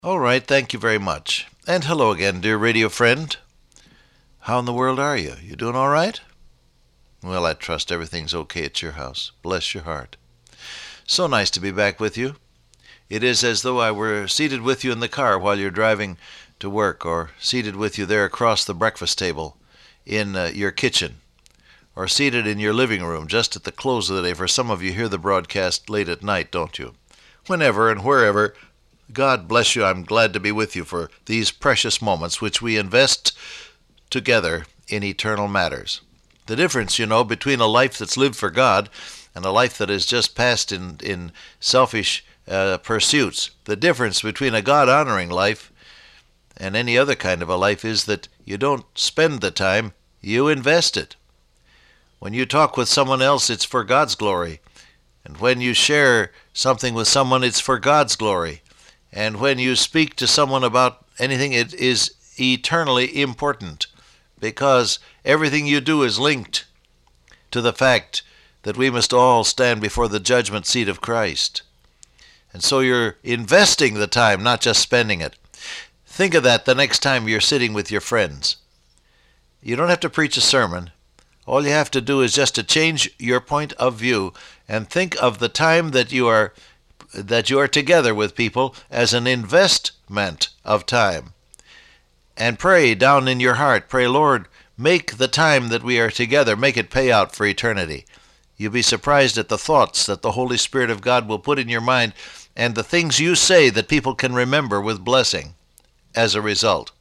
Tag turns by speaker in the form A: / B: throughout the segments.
A: All right, thank you very much. And hello again, dear radio friend. How in the world are you? You doing all right? Well, I trust everything's okay at your house. Bless your heart. So nice to be back with you. It is as though I were seated with you in the car while you're driving to work, or seated with you there across the breakfast table in your kitchen, or seated in your living room just at the close of the day. For some of you hear the broadcast late at night, don't you? Whenever and wherever, God bless you. I'm glad to be with you for these precious moments which we invest together in eternal matters. The difference, between a life that's lived for God and a life that is just passed in selfish pursuits. The difference between a God-honoring life and any other kind of a life is that you don't spend the time, you invest it. When you talk with someone else, it's for God's glory. And when you share something with someone, it's for God's glory. And when you speak to someone about anything, it is eternally important, because everything you do is linked to the fact that we must all stand before the judgment seat of Christ. And so you're investing the time, not just spending it. Think of that the next time you're sitting with your friends. You don't have to preach a sermon. All you have to do is just to change your point of view and think of the time that you are together with people as an investment of time. And pray down in your heart, pray, Lord, make the time that we are together, make it pay out for eternity. You'll be surprised at the thoughts that the Holy Spirit of God will put in your mind and the things you say that people can remember with blessing as a result.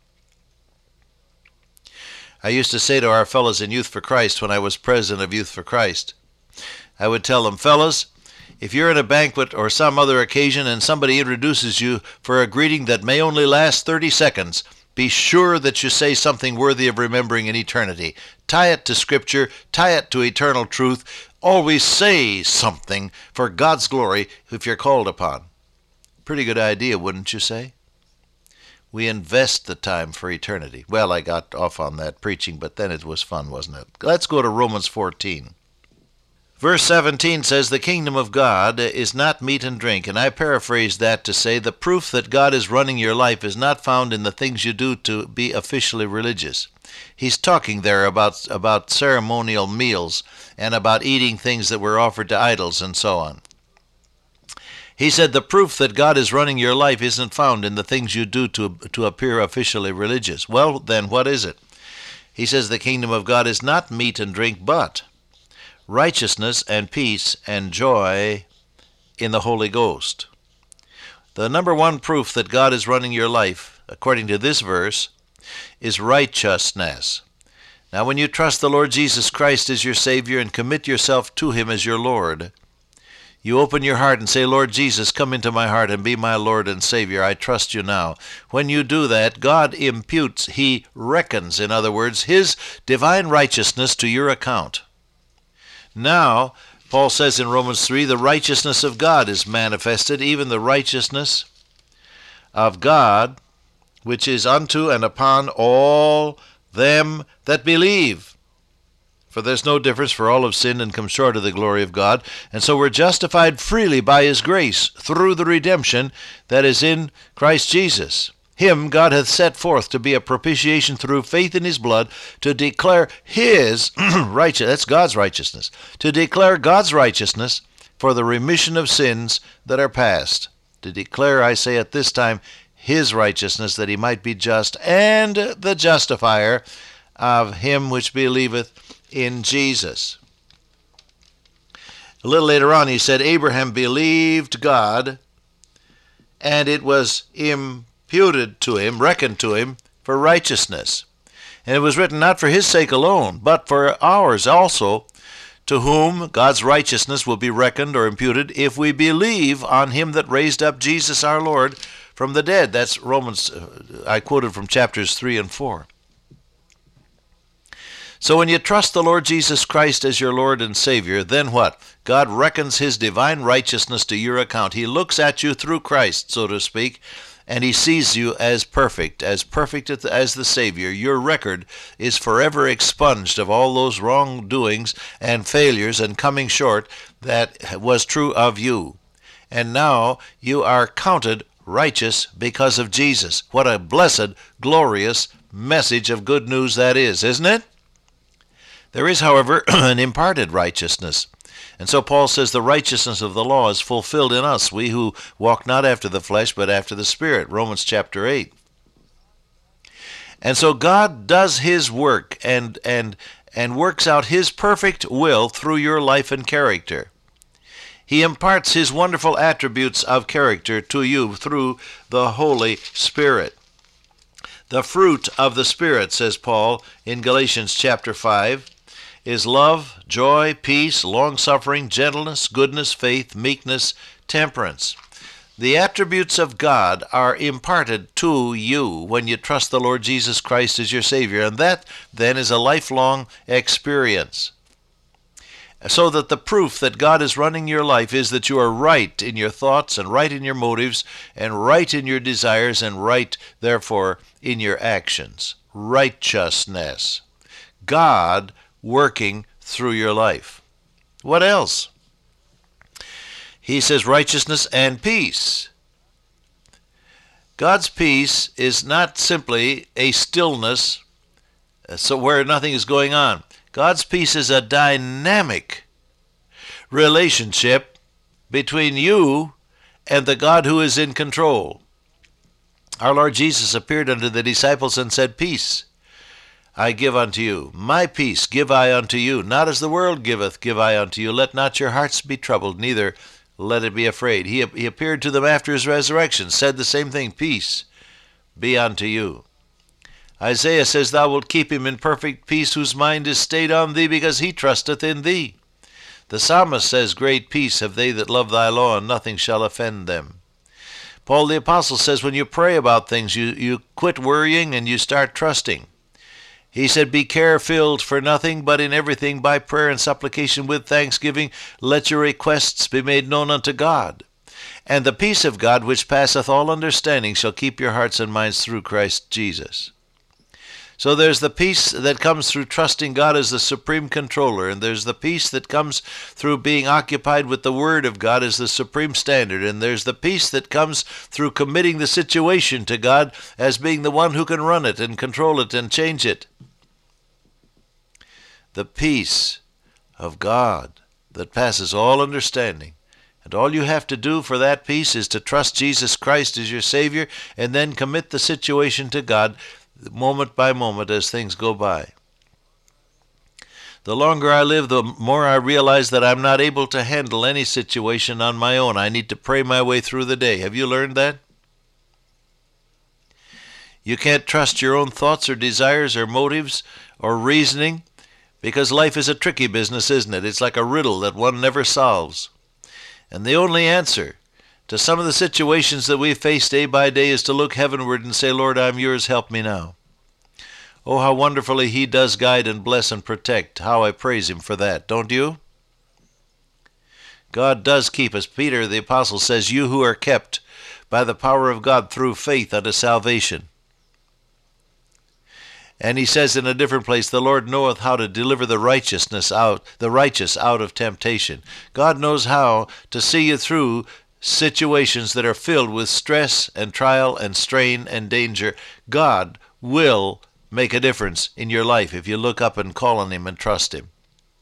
A: I used to say to our fellows in Youth for Christ when I was president of Youth for Christ, I would tell them, fellows, if you're in a banquet or some other occasion and somebody introduces you for a greeting that may only last 30 seconds, be sure that you say something worthy of remembering in eternity. Tie it to Scripture, tie it to eternal truth. Always say something for God's glory if you're called upon. Pretty good idea, wouldn't you say? We invest the time for eternity. Well, I got off on that preaching, but then it was fun, wasn't it? Let's go to Romans 14. Verse 17 says, the kingdom of God is not meat and drink. And I paraphrase that to say the proof that God is running your life is not found in the things you do to be officially religious. He's talking there about ceremonial meals and about eating things that were offered to idols and so on. He said the proof that God is running your life isn't found in the things you do to appear officially religious. Well, then what is it? He says the kingdom of God is not meat and drink, but righteousness and peace and joy in the Holy Ghost. The number one proof that God is running your life, according to this verse, is righteousness. Now, when you trust the Lord Jesus Christ as your Savior and commit yourself to Him as your Lord, you open your heart and say, Lord Jesus, come into my heart and be my Lord and Savior. I trust you now. When you do that, God imputes, He reckons, in other words, His divine righteousness to your account. Now, Paul says in Romans 3, the righteousness of God is manifested, even the righteousness of God, which is unto and upon all them that believe. For there's no difference, for all have sinned and come short of the glory of God. And so we're justified freely by His grace through the redemption that is in Christ Jesus. Him God hath set forth to be a propitiation through faith in His blood, to declare His righteousness, that's God's righteousness, to declare God's righteousness for the remission of sins that are past. To declare, I say at this time, His righteousness, that He might be just, and the justifier of him which believeth in Jesus. A little later on he said, Abraham believed God, and it was imputed to him, reckoned to him, for righteousness. And it was written not for his sake alone, but for ours also, to whom God's righteousness will be reckoned or imputed if we believe on Him that raised up Jesus our Lord from the dead. That's Romans, I quoted from chapters 3 and 4. So when you trust the Lord Jesus Christ as your Lord and Savior, then what? God reckons His divine righteousness to your account. He looks at you through Christ, so to speak, and He sees you as perfect as the Savior. Your record is forever expunged of all those wrongdoings and failures and coming short that was true of you. And now you are counted righteous because of Jesus. What a blessed, glorious message of good news that is, isn't it? There is, however, an imparted righteousness. And so Paul says the righteousness of the law is fulfilled in us, we who walk not after the flesh, but after the Spirit. Romans chapter 8. And so God does his work and works out his perfect will through your life and character. He imparts his wonderful attributes of character to you through the Holy Spirit. The fruit of the Spirit, says Paul in Galatians chapter 5, is love, joy, peace, long-suffering, gentleness, goodness, faith, meekness, temperance. The attributes of God are imparted to you when you trust the Lord Jesus Christ as your Savior, and that then is a lifelong experience. So that the proof that God is running your life is that you are right in your thoughts and right in your motives and right in your desires and right, therefore, in your actions. Righteousness. God working through your life. What else? He says righteousness and peace. God's peace is not simply a stillness, so where nothing is going on. God's peace is a dynamic relationship between you and the God who is in control. Our Lord Jesus appeared unto the disciples and said, "Peace I give unto you. My peace give I unto you. Not as the world giveth, give I unto you. Let not your hearts be troubled, neither let it be afraid." He appeared to them after his resurrection, said the same thing, "Peace be unto you." Isaiah says, "Thou wilt keep him in perfect peace, whose mind is stayed on thee, because he trusteth in thee." The psalmist says, "Great peace have they that love thy law, and nothing shall offend them." Paul the apostle says, when you pray about things, you quit worrying and you start trusting. He said, "Be care-filled for nothing, but in everything by prayer and supplication with thanksgiving, let your requests be made known unto God. And the peace of God, which passeth all understanding, shall keep your hearts and minds through Christ Jesus." So there's the peace that comes through trusting God as the supreme controller, and there's the peace that comes through being occupied with the Word of God as the supreme standard, and there's the peace that comes through committing the situation to God as being the one who can run it and control it and change it. The peace of God that passes all understanding. And all you have to do for that peace is to trust Jesus Christ as your Savior and then commit the situation to God moment by moment as things go by. The longer I live, the more I realize that I'm not able to handle any situation on my own. I need to pray my way through the day. Have you learned that? You can't trust your own thoughts or desires or motives or reasoning, because life is a tricky business, isn't it? It's like a riddle that one never solves. And the only answer to some of the situations that we face day by day is to look heavenward and say, "Lord, I'm yours, help me now." Oh, how wonderfully he does guide and bless and protect. How I praise him for that, don't you? God does keep us. Peter the apostle says, "You who are kept by the power of God through faith unto salvation." And he says in a different place, "The Lord knoweth how to deliver the righteous out of temptation." God knows how to see you through situations that are filled with stress and trial and strain and danger. God will make a difference in your life if you look up and call on him and trust him.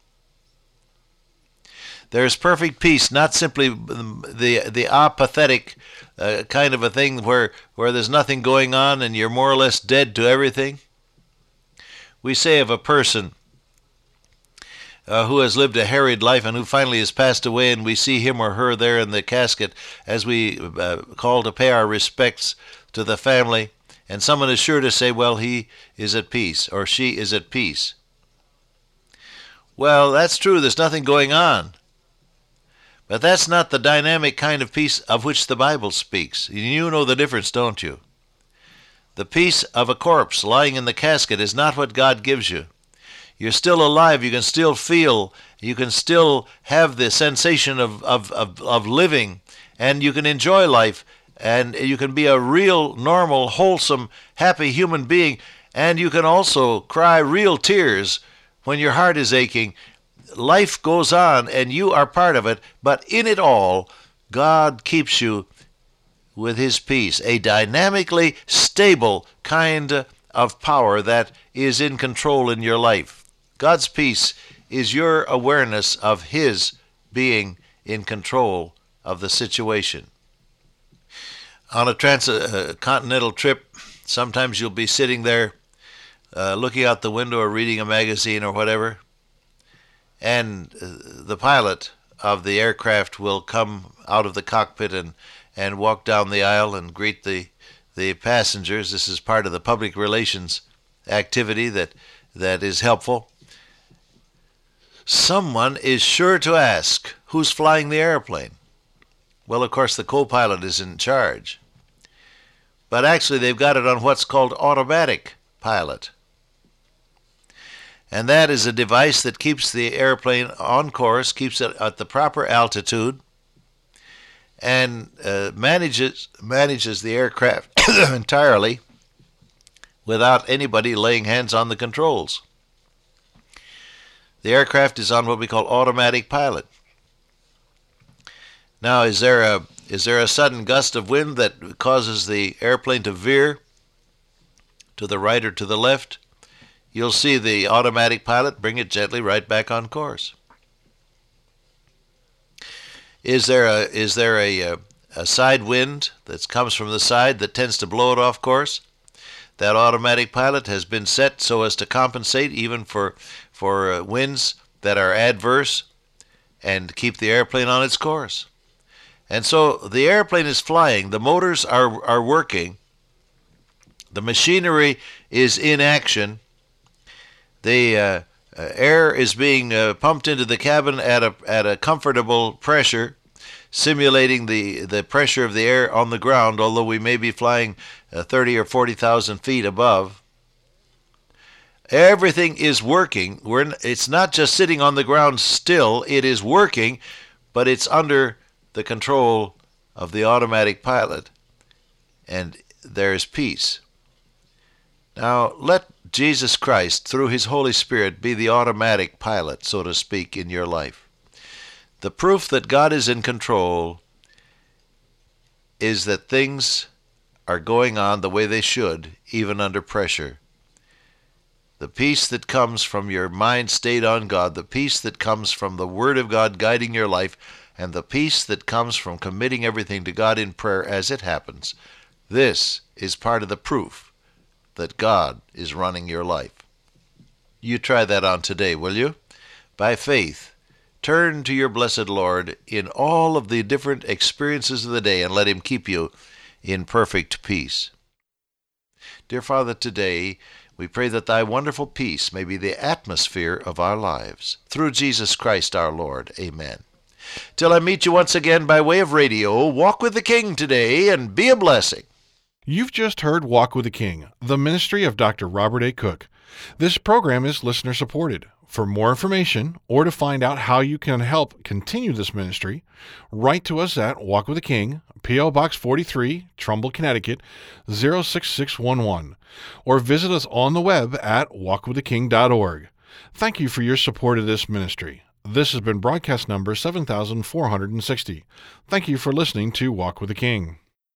A: There's perfect peace, not simply the apathetic kind of a thing where there's nothing going on and you're more or less dead to everything. We say of a person who has lived a harried life and who finally has passed away, and we see him or her there in the casket as we call to pay our respects to the family, and someone is sure to say, "Well, he is at peace," or "she is at peace." Well, that's true. There's nothing going on. But that's not the dynamic kind of peace of which the Bible speaks. You know the difference, don't you? The peace of a corpse lying in the casket is not what God gives you. You're still alive. You can still feel. You can still have the sensation of living, and you can enjoy life, and you can be a real, normal, wholesome, happy human being, and you can also cry real tears when your heart is aching. Life goes on, and you are part of it, but in it all, God keeps you with his peace, a dynamically stable kind of power that is in control in your life. God's peace is your awareness of his being in control of the situation. On a transcontinental trip, sometimes you'll be sitting there looking out the window or reading a magazine or whatever, and the pilot of the aircraft will come out of the cockpit and walk down the aisle and greet the passengers. This is part of the public relations activity that is helpful. Someone is sure to ask, who's flying the airplane? Well, of course, the co-pilot is in charge. But actually, they've got it on what's called automatic pilot. And that is a device that keeps the airplane on course, keeps it at the proper altitude, and manages the aircraft entirely without anybody laying hands on the controls. The aircraft is on what we call automatic pilot. Now, is there a sudden gust of wind that causes the airplane to veer to the right or to the left? You'll see the automatic pilot bring it gently right back on course. Is there a side wind that comes from the side that tends to blow it off course? That automatic pilot has been set so as to compensate even for winds that are adverse and keep the airplane on its course. And so the airplane is flying, the motors are working, the machinery is in action, the air is being pumped into the cabin at a comfortable pressure, simulating the pressure of the air on the ground, although we may be flying 30 or 40,000 feet above. Everything is working. It's not just sitting on the ground still, it is working, but it's under the control of the automatic pilot, and there is peace. Now, let Jesus Christ, through his Holy Spirit, be the automatic pilot, so to speak, in your life. The proof that God is in control is that things are going on the way they should, even under pressure. The peace that comes from your mind stayed on God, the peace that comes from the Word of God guiding your life, and the peace that comes from committing everything to God in prayer as it happens, this is part of the proof that God is running your life. You try that on today, will you? By faith, turn to your blessed Lord in all of the different experiences of the day and let him keep you in perfect peace. Dear Father, today we pray that thy wonderful peace may be the atmosphere of our lives. Through Jesus Christ our Lord. Amen. Till I meet you once again by way of radio, walk with the King today and be a blessing.
B: You've just heard Walk with the King, the ministry of Dr. Robert A. Cook. This program is listener-supported. For more information or to find out how you can help continue this ministry, write to us at Walk with the King, P.O. Box 43, Trumbull, Connecticut, 06611, or visit us on the web at walkwiththeking.org. Thank you for your support of this ministry. This has been broadcast number 7460. Thank you for listening to Walk with the King.